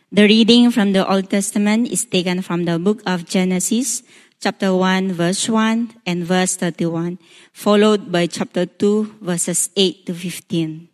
The reading from the Old Testament is taken from the book of Genesis, chapter 1, verse 1 and verse 31, followed by chapter 2, verses 8 to 15.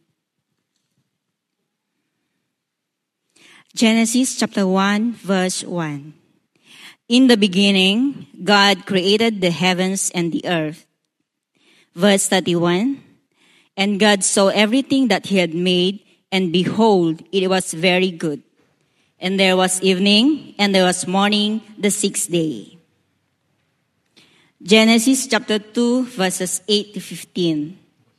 Genesis chapter 1, verse 1. In the beginning, God created the heavens and the earth. Verse 31. And God saw everything that he had made, and behold, it was very good. And there was evening, and there was morning, the sixth day. Genesis chapter 2, verses 8 to 15.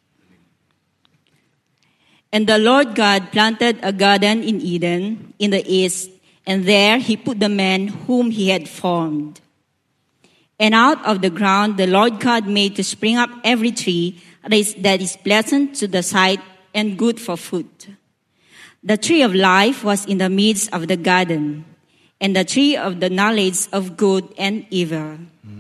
And the Lord God planted a garden in Eden, in the east, and there he put the man whom he had formed. And out of the ground the Lord God made to spring up every tree that is pleasant to the sight and good for food. The tree of life was in the midst of the garden, and the tree of the knowledge of good and evil.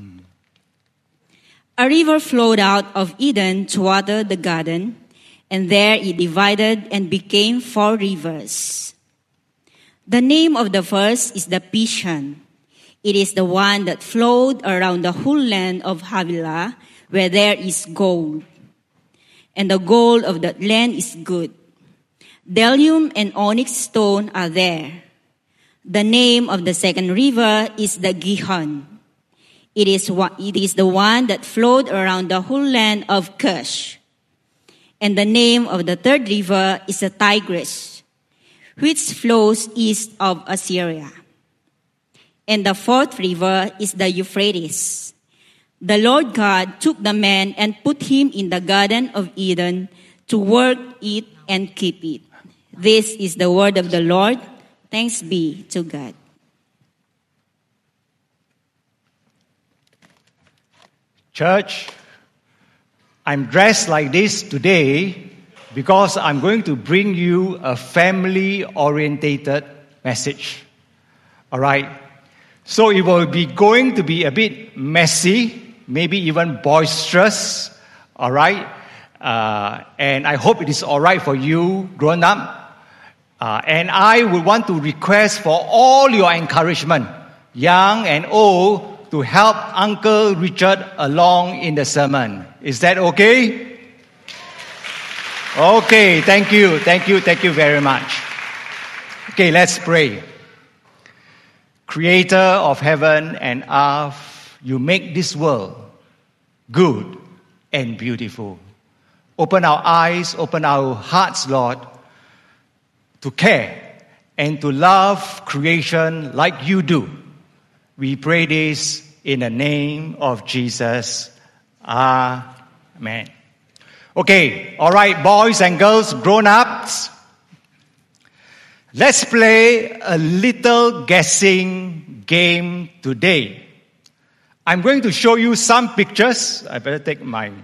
A river flowed out of Eden to water the garden, and there it divided and became 4 rivers. The name of the first is the Pishon. It is the one that flowed around the whole land of Havilah, where there is gold. And the gold of that land is good. Bdellium and onyx stone are there. The name of the second river is the Gihon. It is the one that flowed around the whole land of Cush. And the name of the third river is the Tigris, which flows east of Assyria. And the fourth river is the Euphrates. The Lord God took the man and put him in the Garden of Eden to work it and keep it. This is the word of the Lord. Thanks be to God. Church, I'm dressed like this today because I'm going to bring you a family-orientated message. All right? So it will be going to be a bit messy, maybe even boisterous. All right? And I hope it is all right for you, grown up. And I would want to request for all your encouragement, young and old, to help Uncle Richard along in the sermon. Is that okay? Okay, thank you very much. Okay, let's pray. Creator of heaven and earth, you make this world good and beautiful. Open our eyes, open our hearts, Lord, to care and to love creation like you do. We pray this in the name of Jesus. Amen. Okay, all right, boys and girls, grown-ups. Let's play a little guessing game today. I'm going to show you some pictures. I better take my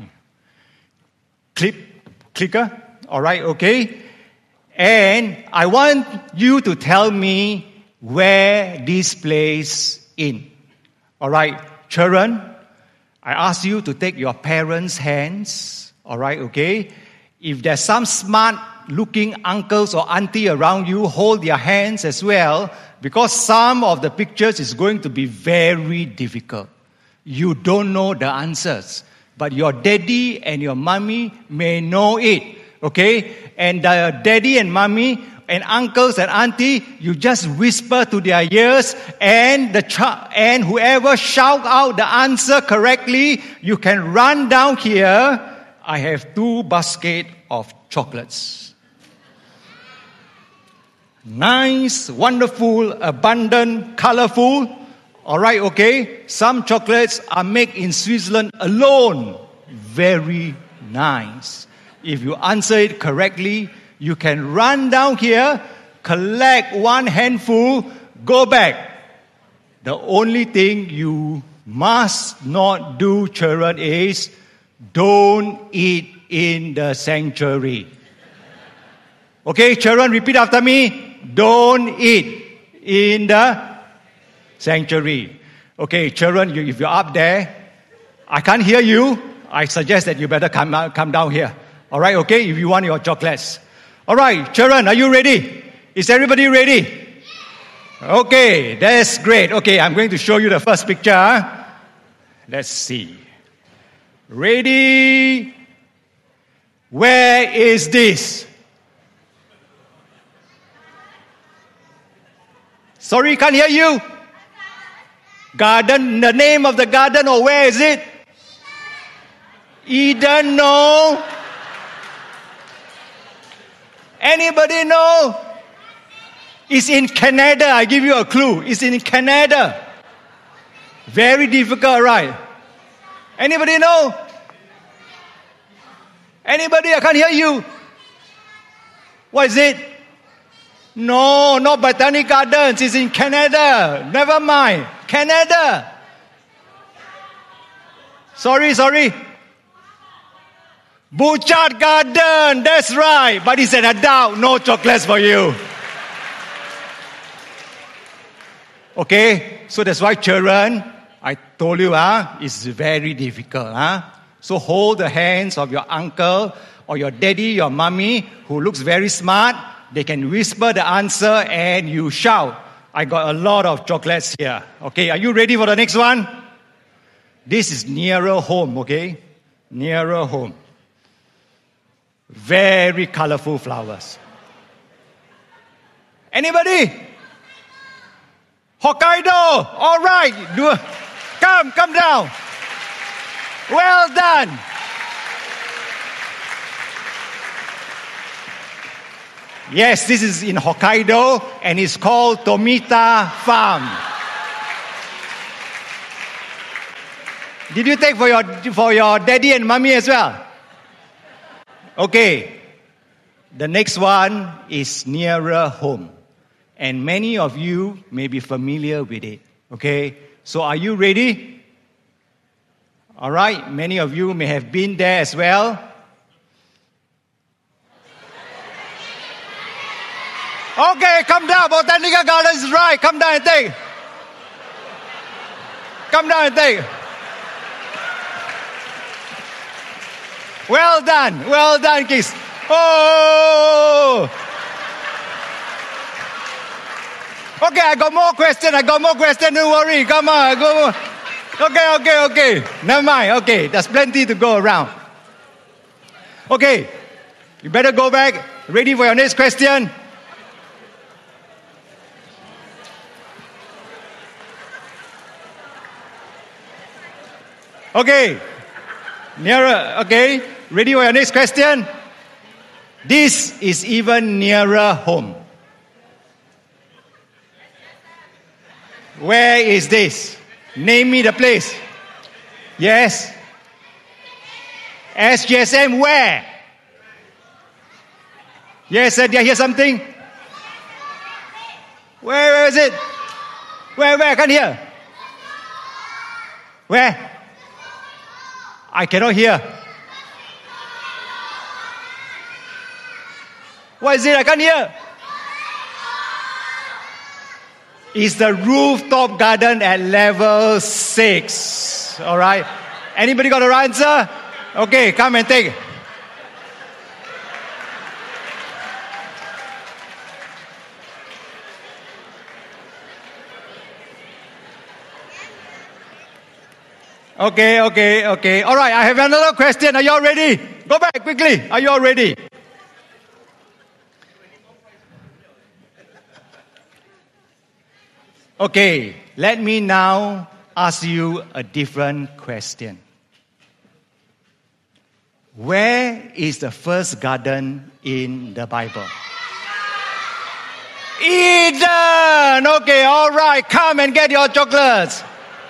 clicker. All right, okay? And I want you to tell me where this plays in. All right, children, I ask you to take your parents' hands. All right, okay? If there's some smart-looking uncles or auntie around you, hold their hands as well, because some of the pictures is going to be very difficult. You don't know the answers, but your daddy and your mommy may know it, okay? And the daddy and mommy and uncles and auntie, you just whisper to their ears, and and whoever shout out the answer correctly, you can run down here. I have 2 baskets of chocolates. Nice, wonderful, abundant, colorful. All right, okay? Some chocolates are made in Switzerland alone. Very nice. If you answer it correctly, you can run down here, collect 1 handful, go back. The only thing you must not do, children, is don't eat in the sanctuary. Okay, children, repeat after me. Don't eat in the sanctuary. Okay, children, if you're up there, I can't hear you. I suggest that you better come down here. All right, okay, if you want your chocolates. All right, children, are you ready? Is everybody ready? Okay, that's great. Okay, I'm going to show you the first picture. Let's see. Ready? Where is this? Sorry, can't hear you. Garden, the name of the garden, or where is it? Eden, no. Anybody know? It's in Canada. I give you a clue. It's in Canada. Very difficult, right? Anybody know? Anybody? I can't hear you. What is it? No, not Botanic Gardens. It's in Canada. Never mind. Canada. Sorry. Butchart Garden. That's right. But it's an adult. No chocolates for you. Okay, so that's why children, I told you, it's very difficult. So hold the hands of your uncle or your daddy, your mommy, who looks very smart. They can whisper the answer and you shout. I got a lot of chocolates here. Okay, are you ready for the next one? This is nearer home, okay? Nearer home. Very colorful flowers. Anybody? Hokkaido. All right. Come down. Well done. Yes, this is in Hokkaido and it's called Tomita Farm. Did you take for your daddy and mommy as well? Okay. The next one is nearer home. And many of you may be familiar with it. Okay? So are you ready? All right. Many of you may have been there as well. Okay, come down. Botanical Gardens is right. Come down and take. Come down and take. Well done, kids. Oh! Okay, I got more questions. Don't worry. Come on, go. Okay. Never mind. Okay, there's plenty to go around. Okay, you better go back. Ready for your next question? Okay, nearer. Okay, ready for your next question? This is even nearer home. Where is this? Name me the place. Yes. SGSM, where? Yes, did I hear something? Where is it? Where? I can't hear. Where? I cannot hear. What is it? I can't hear. It's the rooftop garden at level 6. All right. Anybody got an answer? Okay, come and take it. Okay. All right, I have another question. Are you all ready? Go back quickly. Are you all ready? Okay, let me now ask you a different question. Where is the first garden in the Bible? Eden! Okay, all right, come and get your chocolates.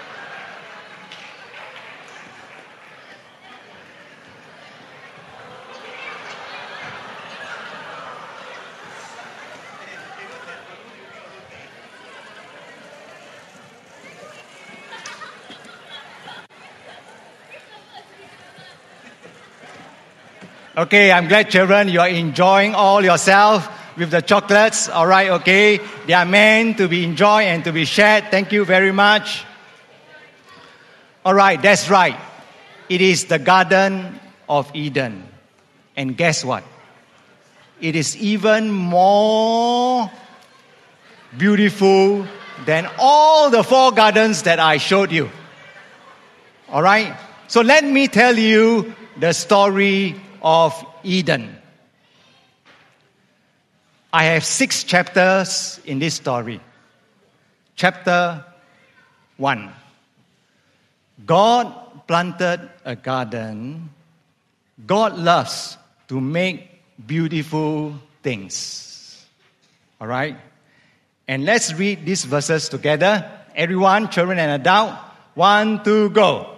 Okay, I'm glad, children, you are enjoying all yourself with the chocolates. All right, okay. They are meant to be enjoyed and to be shared. Thank you very much. All right, that's right. It is the Garden of Eden. And guess what? It is even more beautiful than all the 4 gardens that I showed you. All right? So let me tell you the story of Eden. I have 6 chapters in this story. Chapter 1. God planted a garden. God loves to make beautiful things. All right? And let's read these verses together. Everyone, children and adult. 1, 2, go.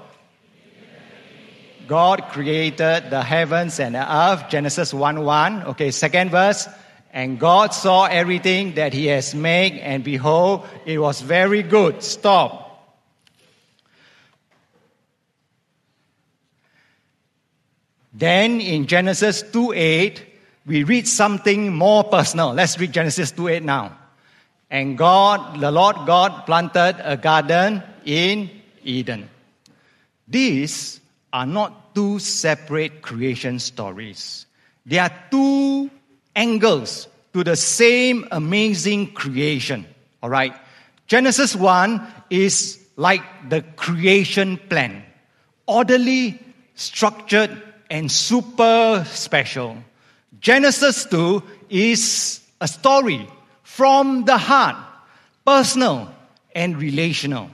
God created the heavens and the earth. Genesis 1:1. Okay, second verse. And God saw everything that He has made, and behold, it was very good. Stop. Then in Genesis 2:8, we read something more personal. Let's read Genesis 2:8 now. And God, the Lord God, planted a garden in Eden. These are not 2 separate creation stories. They are 2 angles to the same amazing creation. All right? Genesis 1 is like the creation plan. Orderly, structured, and super special. Genesis 2 is a story from the heart, personal and relational.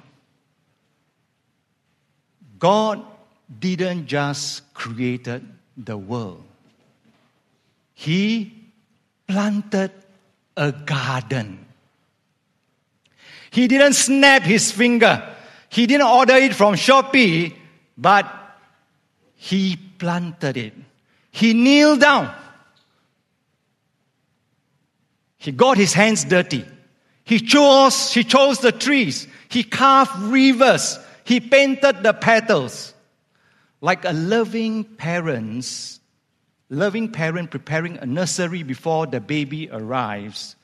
God didn't just create the world. He planted a garden. He didn't snap his finger. He didn't order it from Shopee, but He planted it. He kneeled down. He got his hands dirty. He chose the trees. He carved rivers. He painted the petals. Like a loving parent preparing a nursery before the baby arrives,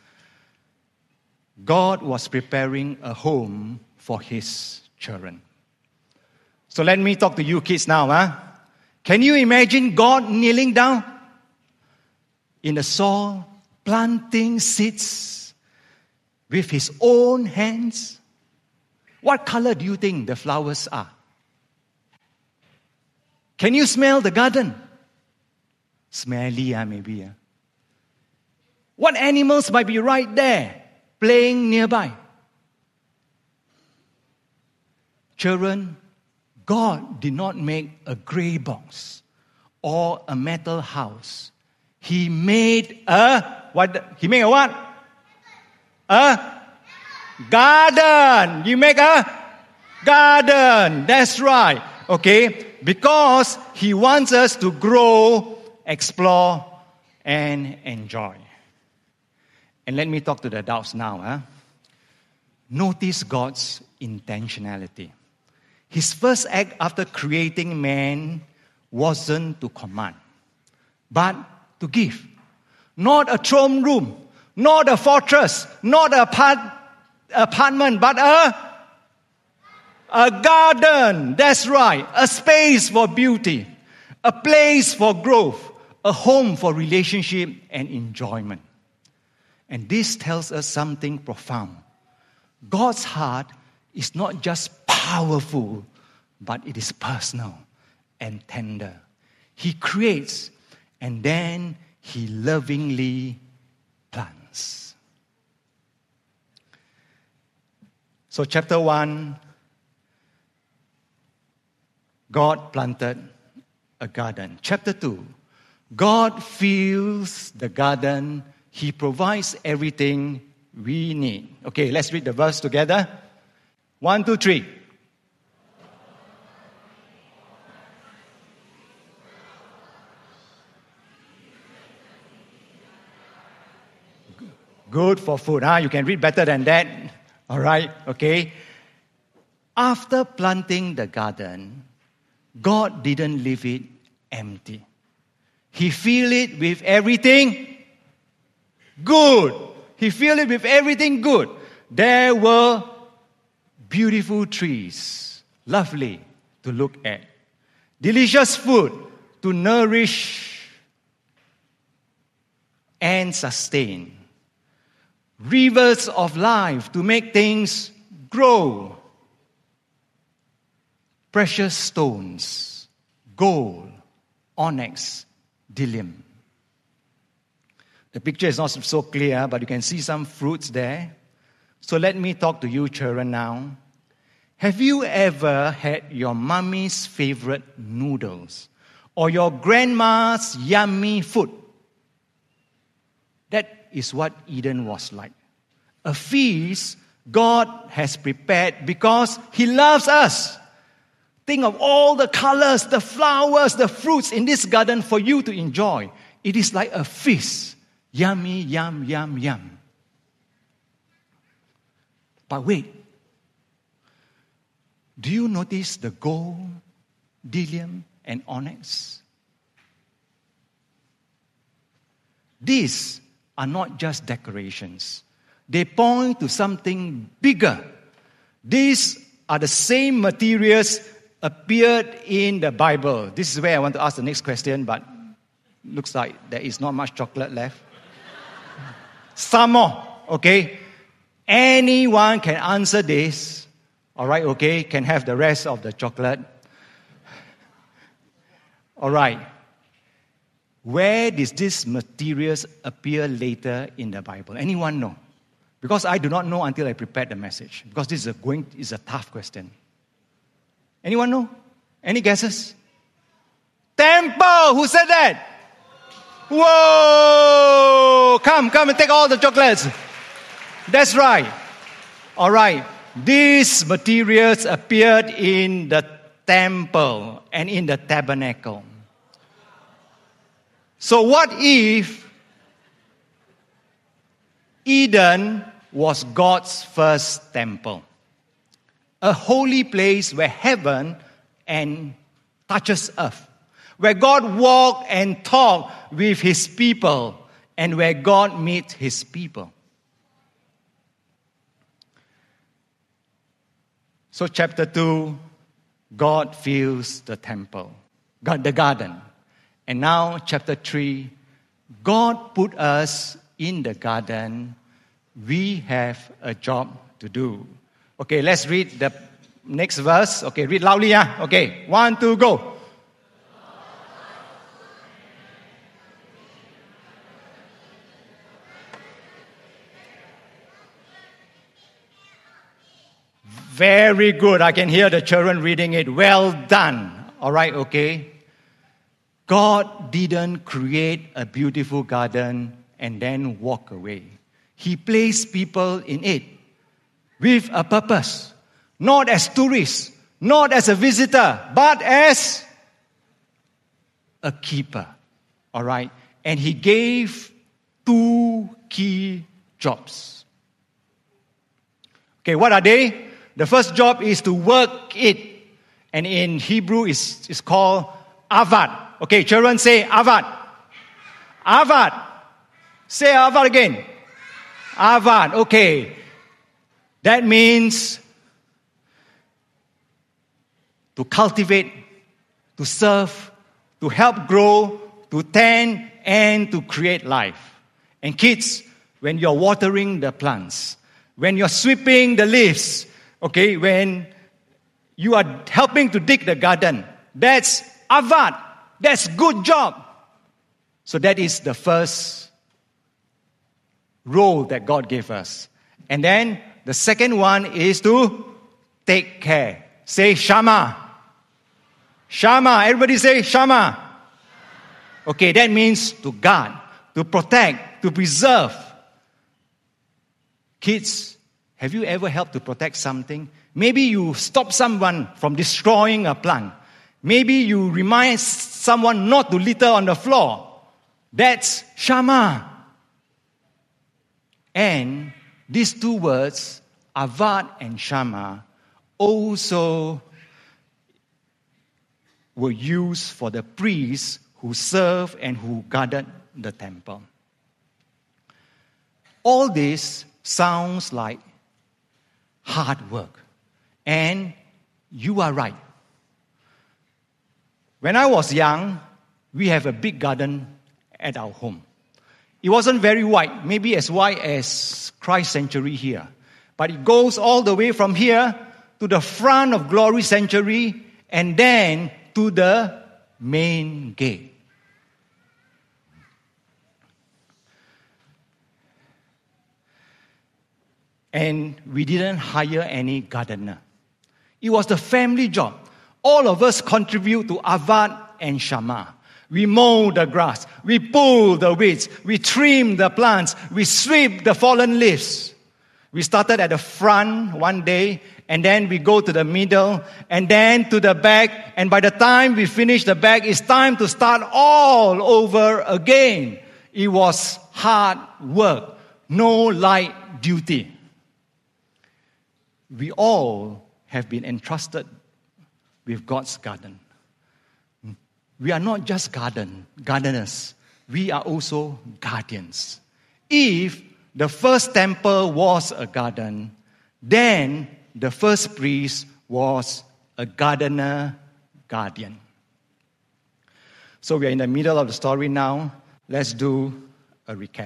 God was preparing a home for His children. So let me talk to you kids now. Can you imagine God kneeling down in the soil, planting seeds with His own hands? What color do you think the flowers are? Can you smell the garden? Smelly, maybe. What animals might be right there, playing nearby? Children, God did not make a gray box or a metal house. He made He made a what? A garden. You make a garden. That's right. Okay? Because He wants us to grow, explore, and enjoy. And let me talk to the adults now. Notice God's intentionality. His first act after creating man wasn't to command, but to give. Not a throne room, not a fortress, not a apartment, but a garden. That's right. A space for beauty, a place for growth, a home for relationship and enjoyment. And this tells us something profound. God's heart is not just powerful, but it is personal and tender. He creates and then He lovingly plants. So chapter 1, God planted a garden. Chapter 2, God fills the garden. He provides everything we need. Okay, let's read the verse together. 1, 2, 3. Good for food. You can read better than that. All right, okay. After planting the garden, God didn't leave it empty. He filled it with everything good. He filled it with everything good. There were beautiful trees, lovely to look at. Delicious food to nourish and sustain. rivers of life to make things grow. Precious stones, gold, onyx, bdellium. The picture is not so clear, but you can see some fruits there. So let me talk to you children now. Have you ever had your mommy's favorite noodles or your grandma's yummy food? That is what Eden was like. A feast God has prepared because He loves us. Think of all the colors, the flowers, the fruits in this garden for you to enjoy. It is like a feast. Yummy, yum, yum, yum. But wait. Do you notice the gold, bdellium, and onyx? These are not just decorations. They point to something bigger. These are the same materials appeared in the Bible. This is where I want to ask the next question, but looks like there is not much chocolate left. Some more, okay? Anyone can answer this. All right, okay? Can have the rest of the chocolate. All right. Where does these materials appear later in the Bible? Anyone know? Because I do not know until I prepared the message. Because this is a tough question. Anyone know? Any guesses? Temple! Who said that? Whoa! Come and take all the chocolates. That's right. All right. These materials appeared in the temple and in the tabernacle. So what if Eden was God's first temple? A holy place where heaven and touches earth. Where God walked and talked with His people. And where God meets His people. So chapter 2, God fills the temple, the garden. And now chapter 3, God put us in the garden. We have a job to do. Okay, let's read the next verse. Okay, read loudly. Yeah? Okay, 1, 2, go. Very good. I can hear the children reading it. Well done. All right, okay. God didn't create a beautiful garden and then walk away. He placed people in it with a purpose. Not as tourists, not as a visitor, but as a keeper. All right? And He gave 2 key jobs. Okay, what are they? The first job is to work it. And in Hebrew, it's called avad. Okay, children say avad. Avad. Say avad again. Avad. Okay. That means to cultivate, to serve, to help grow, to tend, and to create life. And kids, when you're watering the plants, when you're sweeping the leaves, okay, when you are helping to dig the garden, that's avad. That's good job. So that is the first role that God gave us. And then the second one is to take care. Say Shama. Shama. Everybody say Shama. Okay, that means to guard, to protect, to preserve. Kids, have you ever helped to protect something? Maybe you stop someone from destroying a plant. Maybe you remind someone not to litter on the floor. That's Shama. And these 2 words, Avad and Shama, also were used for the priests who served and who guarded the temple. All this sounds like hard work. And you are right. When I was young, we have a big garden at our home. It wasn't very wide, maybe as wide as Christ Sanctuary here. But it goes all the way from here to the front of Glory Sanctuary and then to the main gate. And we didn't hire any gardener. It was the family job. All of us contribute to Avad and Shama. We mow the grass. We pull the weeds. We trim the plants. We sweep the fallen leaves. We started at the front one day, and then we go to the middle, and then to the back. And by the time we finish the back, it's time to start all over again. It was hard work, no light duty. We all have been entrusted with God's garden. We are not just gardeners. We are also guardians. If the first temple was a garden, then the first priest was a gardener guardian. So we are in the middle of the story now. Let's do a recap.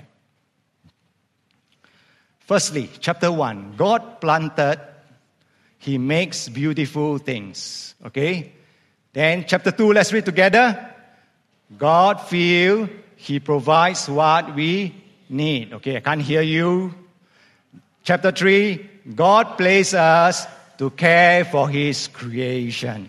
Firstly, chapter 1, God planted, He makes beautiful things. Okay? Then chapter 2, let's read together. God feels, He provides what we need. Okay, I can't hear you. Chapter 3, God places us to care for His creation.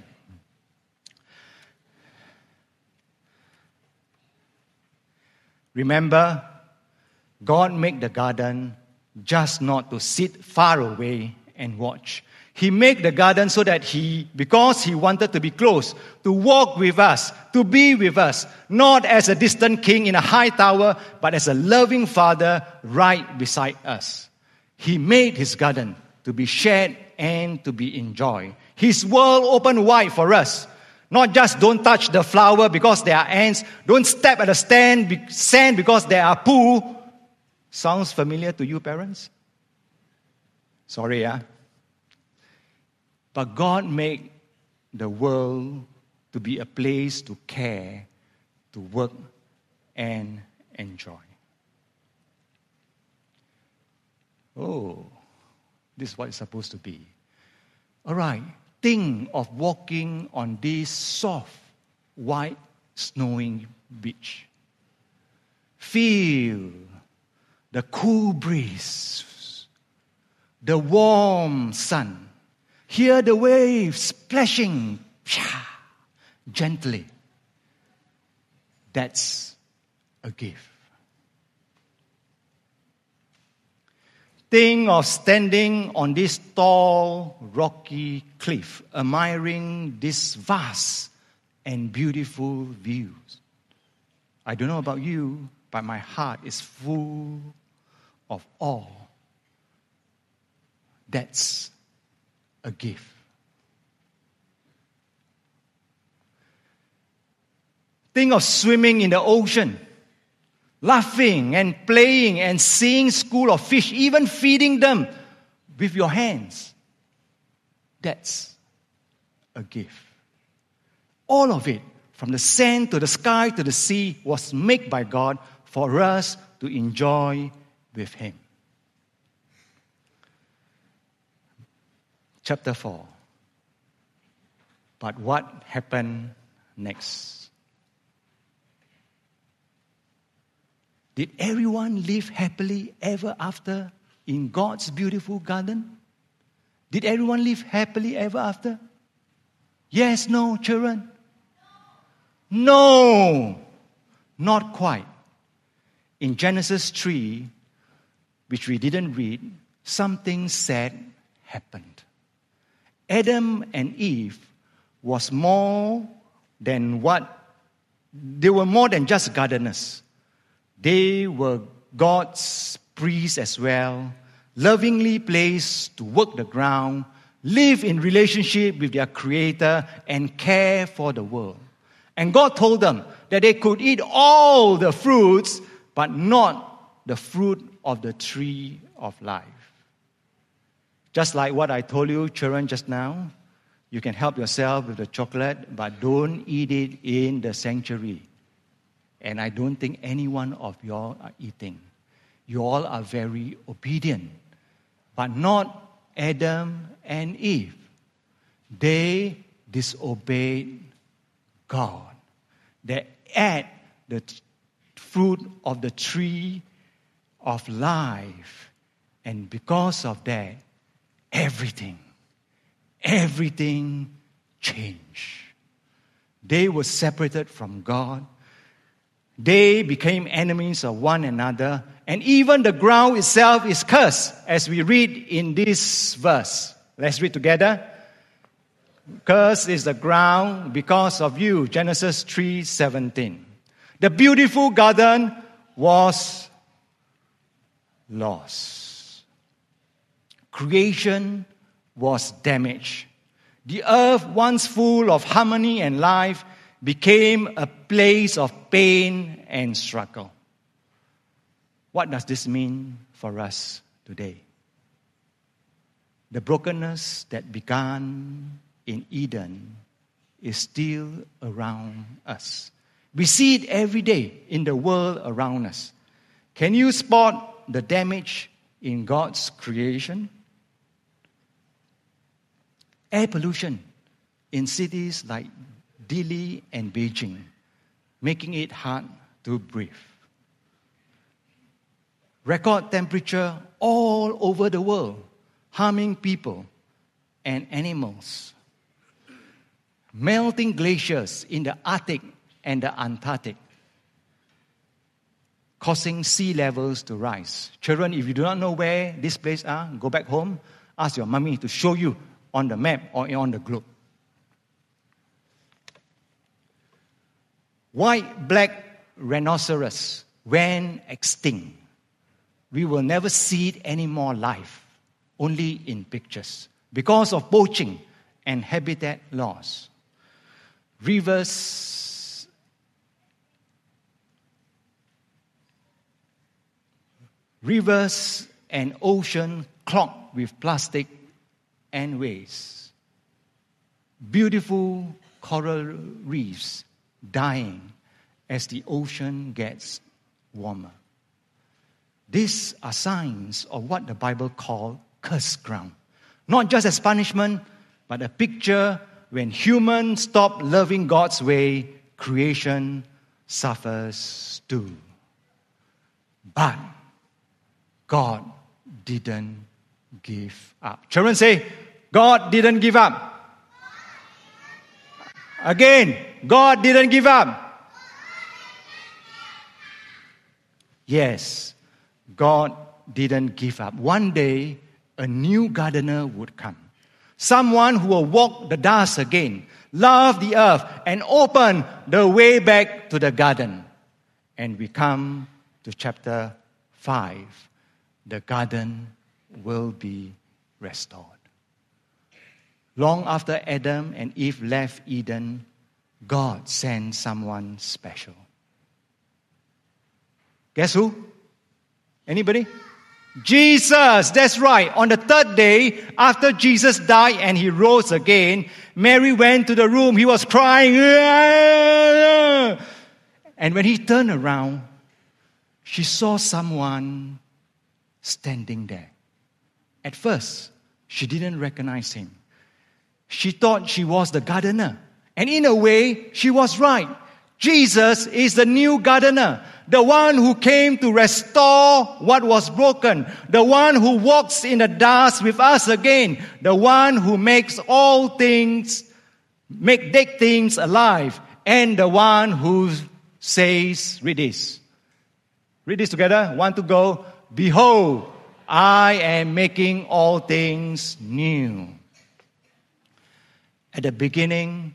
Remember, God made the garden just not to sit far away and watch. He made the garden so that because He wanted to be close, to walk with us, to be with us, not as a distant king in a high tower, but as a loving Father right beside us. He made His garden to be shared and to be enjoyed. His world opened wide for us. Not just don't touch the flower because there are ants, don't step at the sand because there are poo. Sounds familiar to you, parents? Sorry, But God made the world to be a place to care, to work, and enjoy. Oh, this is what it's supposed to be. All right, think of walking on this soft, white, snowing beach. Feel the cool breeze, the warm sun. Hear the waves splashing gently. That's a gift. Think of standing on this tall, rocky cliff, admiring these vast and beautiful views. I don't know about you, but my heart is full of awe. That's a gift. Think of swimming in the ocean, laughing and playing and seeing school of fish, even feeding them with your hands. That's a gift. All of it, from the sand to the sky to the sea, was made by God for us to enjoy with Him. Chapter 4. But what happened next? Did everyone live happily ever after in God's beautiful garden? Did everyone live happily ever after? Yes, no, children? No, not quite. In Genesis 3, which we didn't read, something sad happened. Adam and Eve were more than just gardeners. They were God's priests as well, lovingly placed to work the ground, live in relationship with their Creator, and care for the world. And God told them that they could eat all the fruits, but not the fruit of the tree of life. Just like what I told you, children, just now, you can help yourself with the chocolate, but don't eat it in the sanctuary. And I don't think any one of you all are eating. You all are very obedient. But not Adam and Eve. They disobeyed God. They ate the fruit of the tree of life. And because of that, everything changed. They were separated from God. They became enemies of one another. And even the ground itself is cursed, as we read in this verse. Let's read together. Cursed is the ground because of you. Genesis 3:17. The beautiful garden was lost. Creation was damaged. The earth, once full of harmony and life, became a place of pain and struggle. What does this mean for us today? The brokenness that began in Eden is still around us. We see it every day in the world around us. Can you spot the damage in God's creation? Air pollution in cities like Delhi and Beijing, making it hard to breathe. Record temperature all over the world, harming people and animals. Melting glaciers in the Arctic and the Antarctic, causing sea levels to rise. Children, if you do not know where these places are, go back home, ask your mommy to show you on the map or on the globe. White-black rhinoceros went extinct. We will never see it anymore live, only in pictures, because of poaching and habitat loss. Rivers and ocean clogged with plastic and waste. Beautiful coral reefs dying as the ocean gets warmer. These are signs of what the Bible calls cursed ground. Not just as punishment, but a picture when humans stop loving God's way, creation suffers too. But God didn't give up. Children say, God didn't give up. Again, God didn't give up. Yes, God didn't give up. One day, a new gardener would come. Someone who will walk the dust again, love the earth, and open the way back to the garden. And we come to chapter 5. The garden will be restored. Long after Adam and Eve left Eden, God sent someone special. Guess who? Anybody? Jesus, that's right. On the third day, after Jesus died and he rose again, Mary went to the room. He was crying. And when he turned around, she saw someone standing there. At first, she didn't recognize him. She thought she was the gardener. And in a way, she was right. Jesus is the new gardener, the one who came to restore what was broken, the one who walks in the dust with us again, the one who makes all things, make dead things alive, and the one who says, read this together, 1, 2, go, behold, I am making all things new. At the beginning,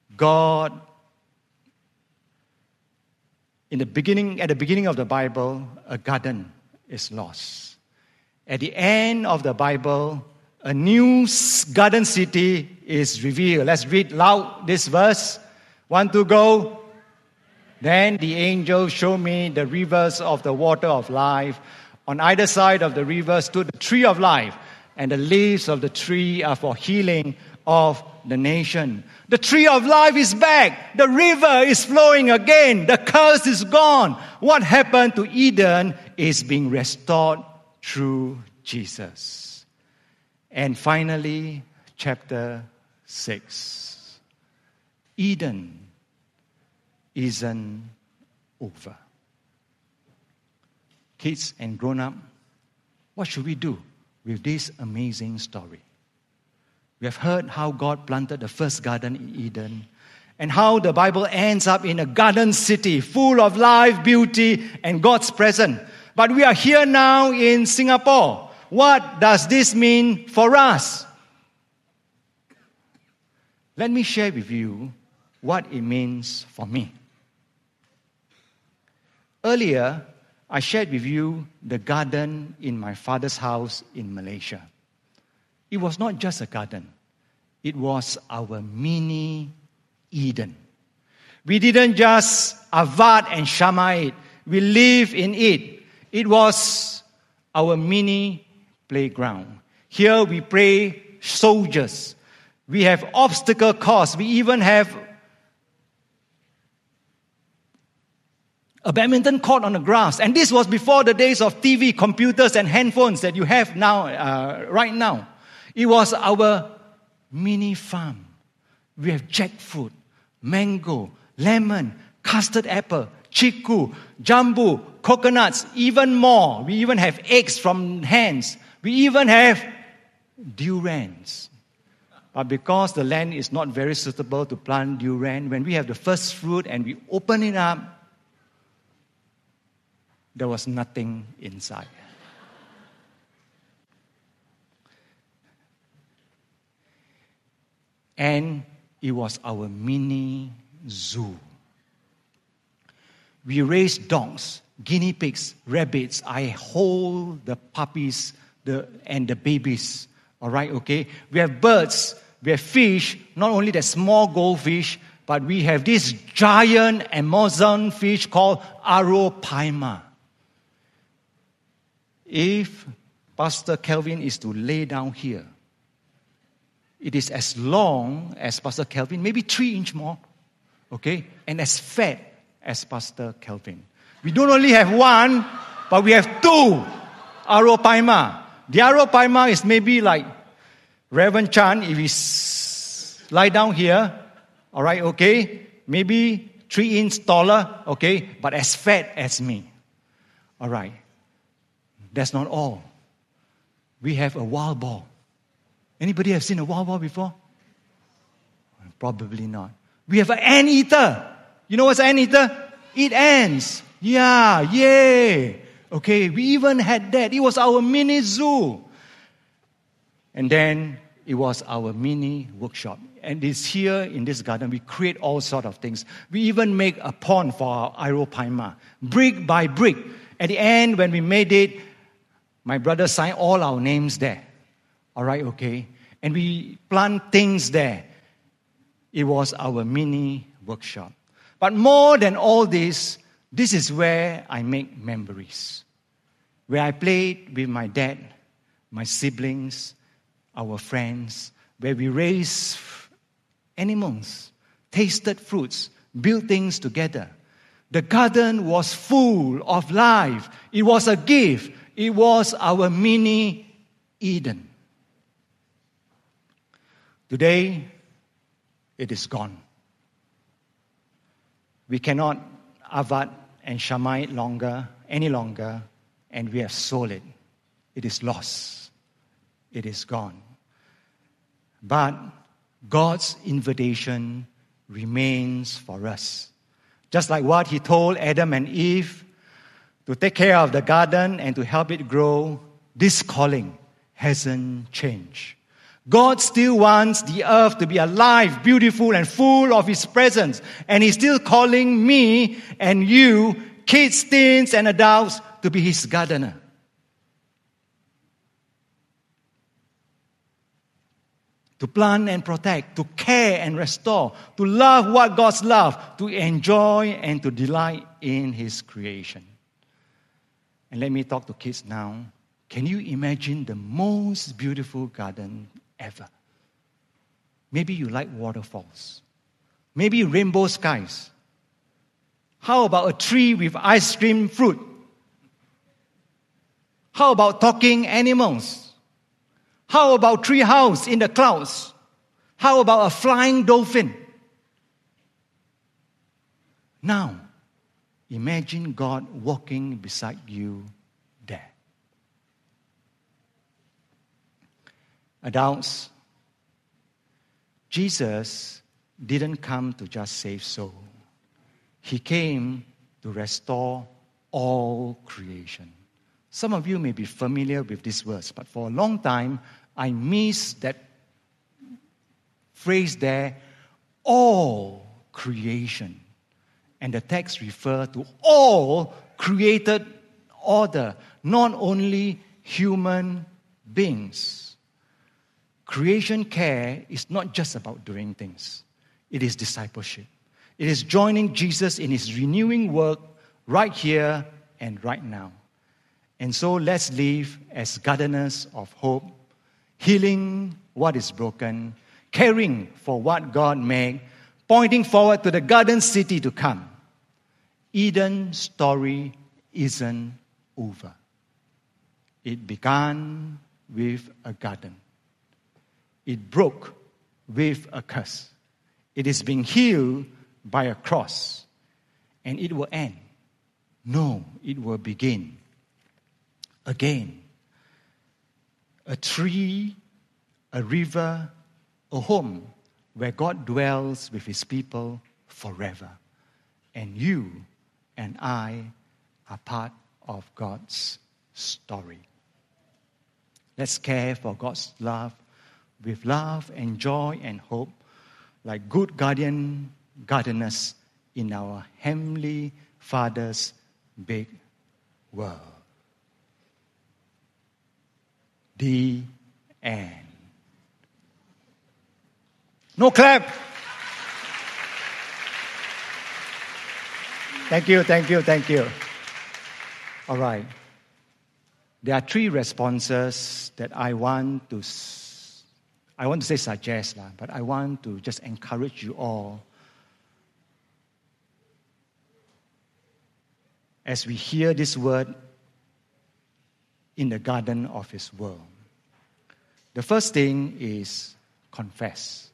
at the beginning of the Bible, a garden is lost. At the end of the Bible, a new garden city is revealed. Let's read loud this verse. 1, 2, go. Then the angel showed me the rivers of the water of life. On either side of the river stood the tree of life, and the leaves of the tree are for healing. of the nation. The tree of life is back. The river is flowing again. The curse is gone. What happened to Eden is being restored through Jesus. And finally, chapter 6. Eden isn't over. Kids and grown-up, what should we do with this amazing story? We have heard how God planted the first garden in Eden and how the Bible ends up in a garden city full of life, beauty, and God's presence. But we are here now in Singapore. What does this mean for us? Let me share with you what it means for me. Earlier, I shared with you the garden in my father's house in Malaysia. It was not just a garden. It was our mini Eden. We didn't just avad and shama it. We live in it. It was our mini playground. Here we play soldiers. We have obstacle course. We even have a badminton court on the grass. And this was before the days of TV, computers, and handphones that you have now, right now. It was our mini farm. We have jackfruit, mango, lemon, custard apple, chiku, jambu, coconuts, even more. We even have eggs from hens. We even have durians. But because the land is not very suitable to plant durian, when we have the first fruit and we open it up, there was nothing inside. And it was our mini zoo. We raised dogs, guinea pigs, rabbits. I hold the puppies and the babies. All right, okay? We have birds, we have fish, not only the small goldfish, but we have this giant Amazon fish called Arapaima. If Pastor Kelvin is to lay down here, it is as long as Pastor Kelvin, maybe 3 inches more, okay? And as fat as Pastor Kelvin. We don't only have one, but we have 2 Arapaima. The Arapaima is maybe like Reverend Chan, if he lie down here, all right, okay? Maybe 3 inches taller, okay? But as fat as me. All right. That's not all. We have a wild boar. Anybody have seen a wild boar before? Probably not. We have an anteater. You know what's an anteater? Eat ants. Yeah, yay. Okay, we even had that. It was our mini zoo. And then it was our mini workshop. And it's here in this garden. We create all sorts of things. We even make a pond for our Arapaima, brick by brick. At the end, when we made it, my brother signed all our names there. All right, okay? And we plant things there. It was our mini workshop. But more than all this is where I make memories. Where I played with my dad, my siblings, our friends, where we raised animals, tasted fruits, built things together. The garden was full of life. It was a gift. It was our mini Eden. Today, it is gone. We cannot avad and shama it any longer, and we have sold it. It is lost. It is gone. But God's invitation remains for us. Just like what He told Adam and Eve to take care of the garden and to help it grow, this calling hasn't changed. God still wants the earth to be alive, beautiful, and full of His presence. And He's still calling me and you, kids, teens, and adults, to be His gardener. To plant and protect, to care and restore, to love what God's love, to enjoy and to delight in His creation. And let me talk to kids now. Can you imagine the most beautiful garden ever? Maybe you like waterfalls. Maybe rainbow skies. How about a tree with ice cream fruit? How about talking animals? How about tree house in the clouds? How about a flying dolphin? Now, imagine God walking beside you there. Adults, Jesus didn't come to just save souls. He came to restore all creation. Some of you may be familiar with this verse, but for a long time, I missed that phrase there, all creation. And the text refers to all created order, not only human beings. Creation care is not just about doing things. It is discipleship. It is joining Jesus in his renewing work right here and right now. And so let's live as gardeners of hope, healing what is broken, caring for what God made, pointing forward to the garden city to come. Eden's story isn't over. It began with a garden. It broke with a curse. It is being healed by a cross. And it will end. No, it will begin again. A tree, a river, a home where God dwells with his people forever. And you and I are part of God's story. Let's care for God's love with love and joy and hope, like good gardeners in our Heavenly Father's big world. The end. No clap. Thank you. All right. There are three responses that I want to say suggest, but I want to just encourage you all as we hear this word in the garden of his world. The first thing is confess.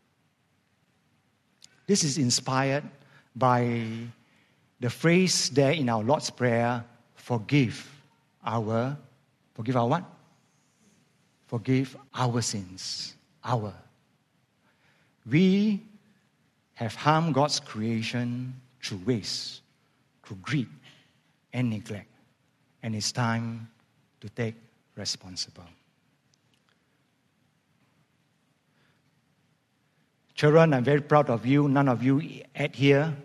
This is inspired by the phrase there in our Lord's Prayer, forgive our what? Forgive our sins. We have harmed God's creation through waste, through greed and neglect. And it's time to take responsibility. Children, I'm very proud of you. None of you ate here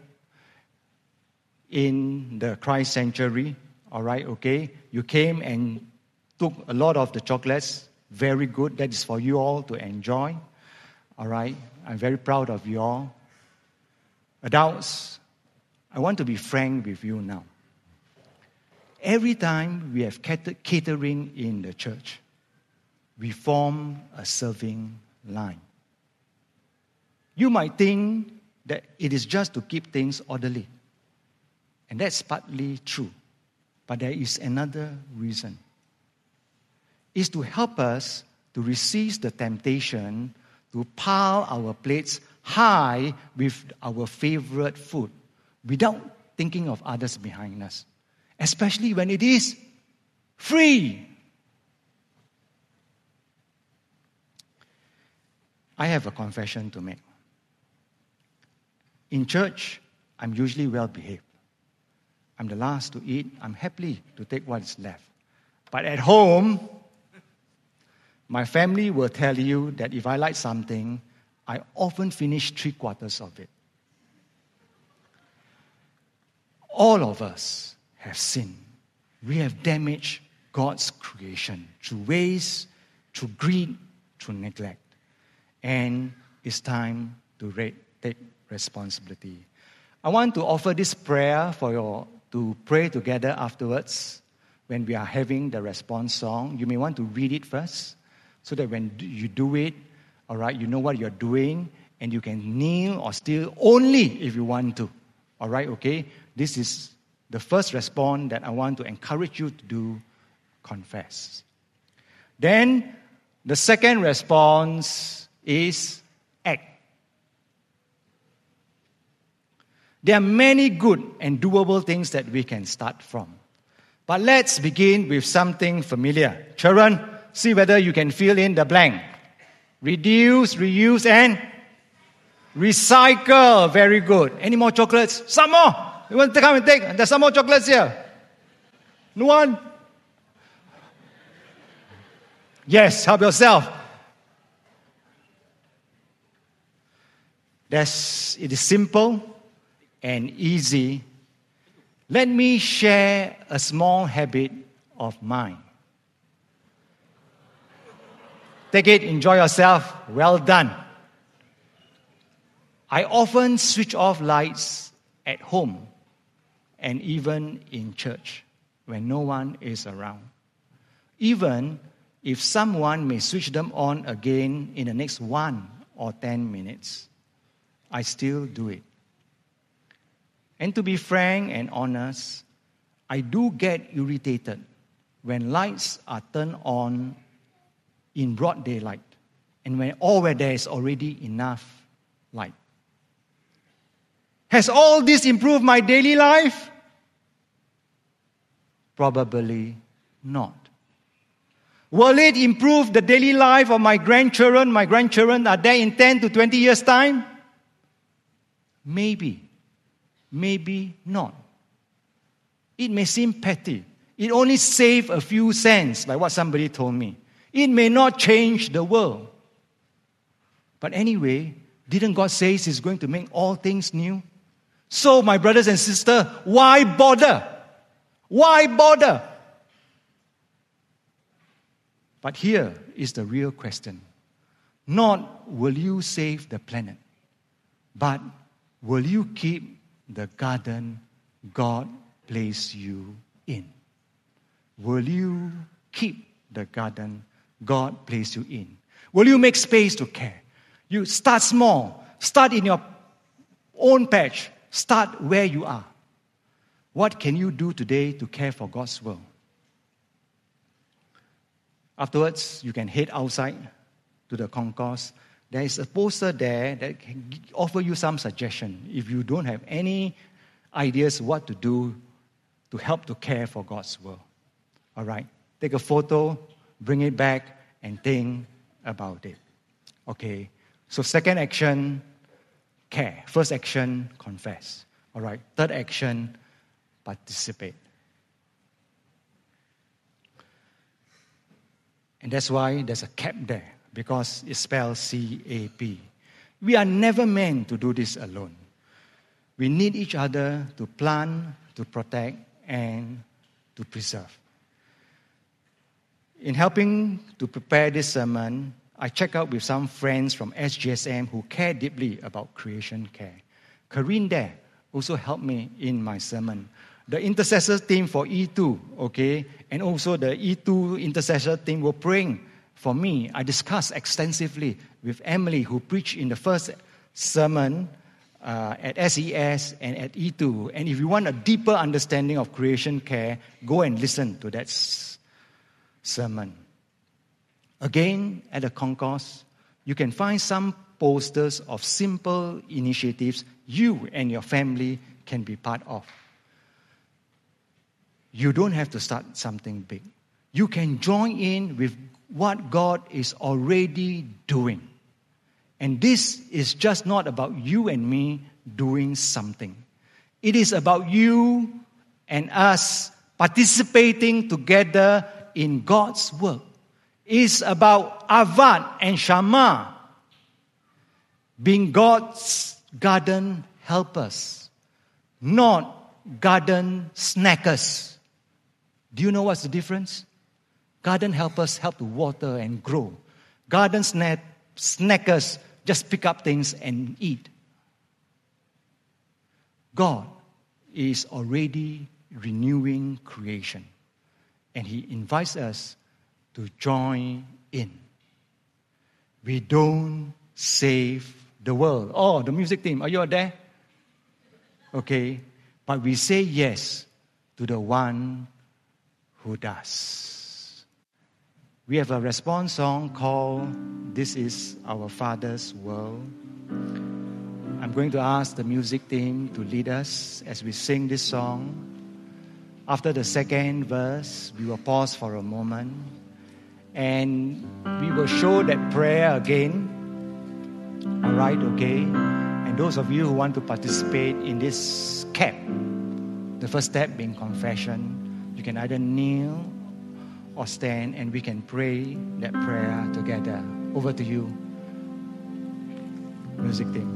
in the Christ Sanctuary. All right, okay? You came and took a lot of the chocolates. Very good. That is for you all to enjoy. All right? I'm very proud of you all. Adults, I want to be frank with you now. Every time we have catering in the church, we form a serving line. You might think that it is just to keep things orderly. And that's partly true. But there is another reason. It's to help us to resist the temptation to pile our plates high with our favorite food without thinking of others behind us, especially when it is free. I have a confession to make. In church, I'm usually well behaved. I'm the last to eat. I'm happy to take what is left. But at home, my family will tell you that if I like something, I often finish 3/4 of it. All of us have sinned. We have damaged God's creation through waste, through greed, through neglect. And it's time to take responsibility. I want to offer this prayer to pray together afterwards when we are having the response song. You may want to read it first so that when you do it, All right, you know what you're doing, and you can kneel or steal only if you want to. All right, okay? This is the first response that I want to encourage you to do, confess. Then, the second response is act. There are many good and doable things that we can start from. But let's begin with something familiar. Children, see whether you can fill in the blank. Reduce, reuse, and recycle. Very good. Any more chocolates? Some more. You want to come and take? There's some more chocolates here. No one? Yes, help yourself. It is simple and easy. Let me share a small habit of mine. Take it, enjoy yourself. Well done. I often switch off lights at home and even in church when no one is around. Even if someone may switch them on again in the next 1 or 10 minutes, I still do it. And to be frank and honest, I do get irritated when lights are turned on in broad daylight and where there is already enough light. Has all this improved my daily life? Probably not. Will it improve the daily life of my grandchildren? My grandchildren are there in 10 to 20 years' time? Maybe. Maybe not. It may seem petty. It only saves a few cents, like what somebody told me. It may not change the world. But anyway, didn't God say He's going to make all things new? So, my brothers and sisters, why bother? Why bother? But here is the real question. Not will you save the planet, but will you keep the garden God placed you in? Will you keep the garden God placed you in? Will you make space to care? You start small. Start in your own patch. Start where you are. What can you do today to care for God's world? Afterwards, you can head outside to the concourse. There is a poster there that can offer you some suggestion if you don't have any ideas what to do to help to care for God's world. All right? Take a photo, bring it back, and think about it. Okay? So second action, care. First action, confess. All right? Third action, participate. And that's why there's a cap there, because it spells C-A-P. We are never meant to do this alone. We need each other to plant, to protect, and to preserve. In helping to prepare this sermon, I checked out with some friends from SGSM who care deeply about creation care. Corinne there also helped me in my sermon. The intercessor team for E2, okay, and also the E2 intercessor team were praying for me. I discussed extensively with Emily, who preached in the first sermon at SES and at E2. And if you want a deeper understanding of creation care, go and listen to that sermon. Again, at the concourse, you can find some posters of simple initiatives you and your family can be part of. You don't have to start something big. You can join in with what God is already doing. And this is just not about you and me doing something. It is about you and us participating together in God's work. It's about Avad and Shama being God's garden helpers, not garden snackers. Do you know what's the difference? Garden helpers help to water and grow. Garden snackers just pick up things and eat. God is already renewing creation, and He invites us to join in. we don't save the world. Oh, the music team, are you all there? Okay. But we say yes to the one who does. We have a response song called This Is Our Father's World. I'm going to ask the music team to lead us as we sing this song. After the second verse, we will pause for a moment and we will show that prayer again. All right, okay? And those of you who want to participate in this CAP, the first step being confession, you can either kneel or stand and we can pray that prayer together. Over to you, music team.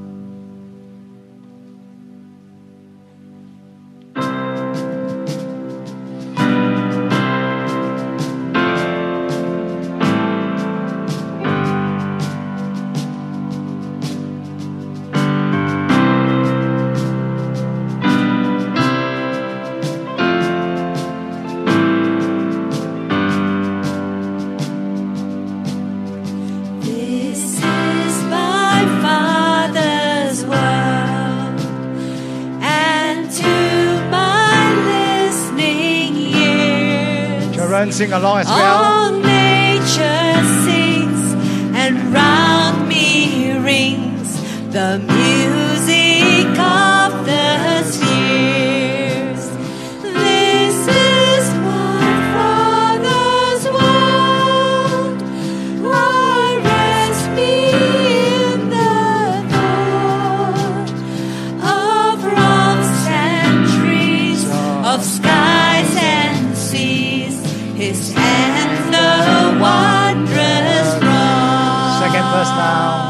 Sing along as well. All nature sings and round me rings the music of the spheres. This is my Father's world. I rest me in the thought of realms and trees, of skies and seas. His hand the wondrous rod. Second verse now.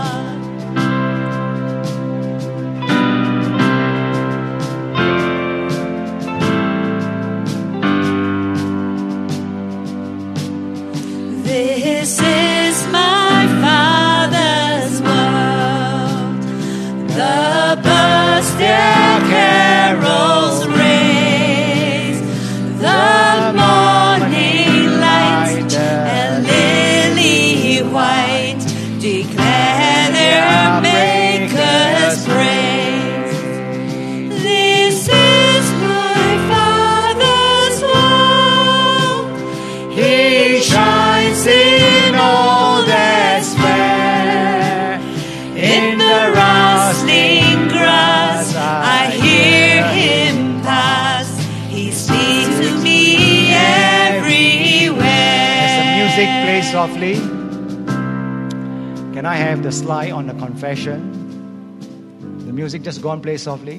This is my Father's world. The birds their carols raise. The morning light and lily white declare their Maker's praise. This is my Father's world. He shines in all that's fair. In the rustling grass I hear him pass. He speaks to me everywhere. As the music plays softly, can I have the slide on the confession? The music just go and play softly.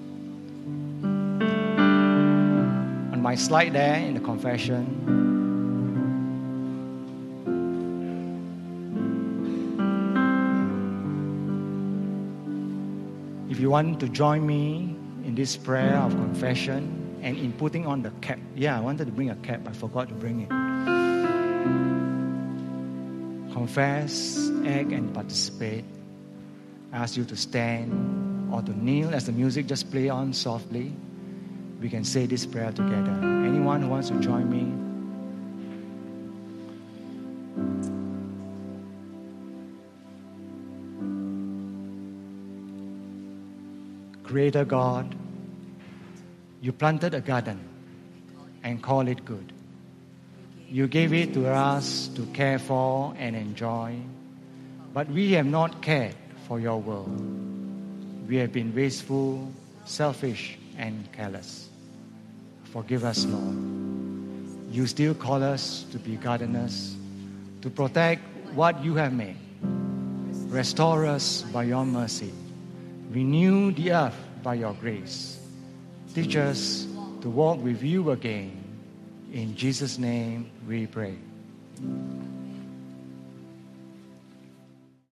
On my slide there in the confession, if you want to join me in this prayer of confession and in putting on the cap. Yeah, I wanted to bring a cap. I forgot to bring it. Confess, act, and participate. I ask you to stand or to kneel as the music just play on softly. We can say this prayer together. Anyone who wants to join me? Creator God, you planted a garden and called it good. You gave it to us to care for and enjoy, but we have not cared for your world. We have been wasteful, selfish, and careless. Forgive us, Lord. You still call us to be gardeners, to protect what you have made. Restore us by your mercy. Renew the earth by your grace. Teach us to walk with you again. In Jesus' name we pray.